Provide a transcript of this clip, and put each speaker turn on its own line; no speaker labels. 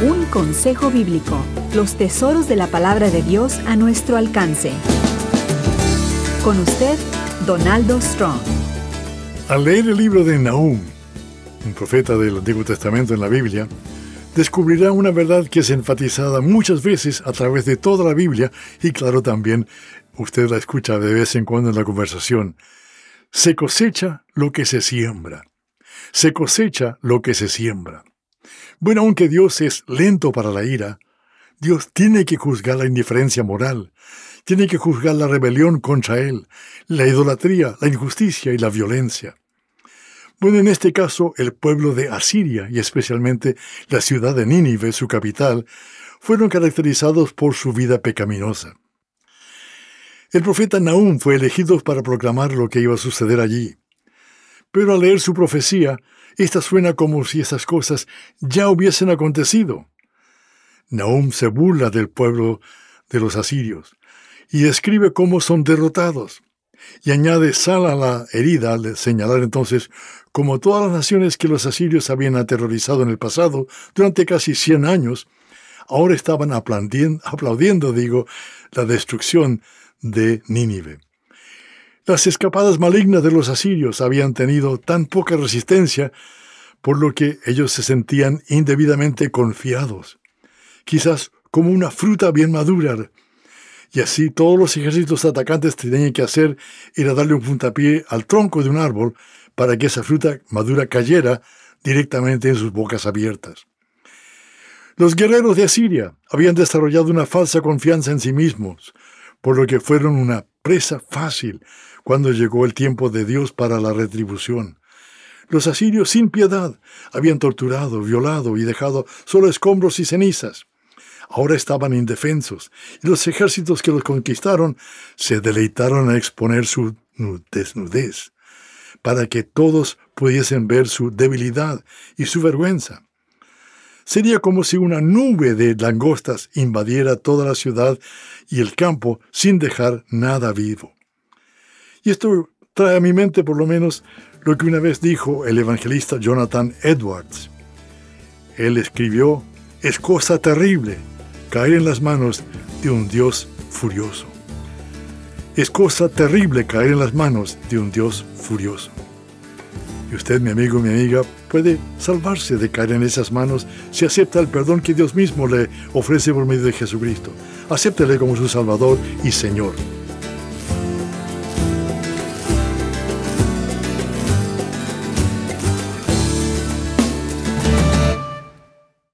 Un consejo bíblico, los tesoros de la palabra de Dios a nuestro alcance. Con usted, Donaldo Strong.
Al leer el libro de Nahum, un profeta del Antiguo Testamento en la Biblia, descubrirá una verdad que es enfatizada muchas veces a través de toda la Biblia y claro también, usted la escucha de vez en cuando en la conversación. Se cosecha lo que se siembra. Se cosecha lo que se siembra. Bueno, aunque Dios es lento para la ira, Dios tiene que juzgar la indiferencia moral, tiene que juzgar la rebelión contra Él, la idolatría, la injusticia y la violencia. Bueno, en este caso, el pueblo de Asiria, y especialmente la ciudad de Nínive, su capital, fueron caracterizados por su vida pecaminosa. El profeta Nahum fue elegido para proclamar lo que iba a suceder allí. Pero al leer su profecía, esta suena como si esas cosas ya hubiesen acontecido. Nahum se burla del pueblo de los asirios y describe cómo son derrotados. Y añade sal a la herida al señalar entonces como todas las naciones que los asirios habían aterrorizado en el pasado durante casi 100 años, ahora estaban aplaudiendo, la destrucción de Nínive. Las escapadas malignas de los asirios habían tenido tan poca resistencia, por lo que ellos se sentían indebidamente confiados, quizás como una fruta bien madura. Y así todos los ejércitos atacantes tenían que hacer era darle un puntapié al tronco de un árbol para que esa fruta madura cayera directamente en sus bocas abiertas. Los guerreros de Asiria habían desarrollado una falsa confianza en sí mismos, por lo que fueron una presa fácil cuando llegó el tiempo de Dios para la retribución. Los asirios sin piedad habían torturado, violado y dejado solo escombros y cenizas. Ahora estaban indefensos, y los ejércitos que los conquistaron se deleitaron a exponer su desnudez, para que todos pudiesen ver su debilidad y su vergüenza. Sería como si una nube de langostas invadiera toda la ciudad y el campo sin dejar nada vivo. Y esto trae a mi mente por lo menos lo que una vez dijo el evangelista Jonathan Edwards. Él escribió: «Es cosa terrible caer en las manos de un Dios furioso». Es cosa terrible caer en las manos de un Dios furioso. Y usted, mi amigo, mi amiga, puede salvarse de caer en esas manos si acepta el perdón que Dios mismo le ofrece por medio de Jesucristo. Acéptele como su Salvador y Señor.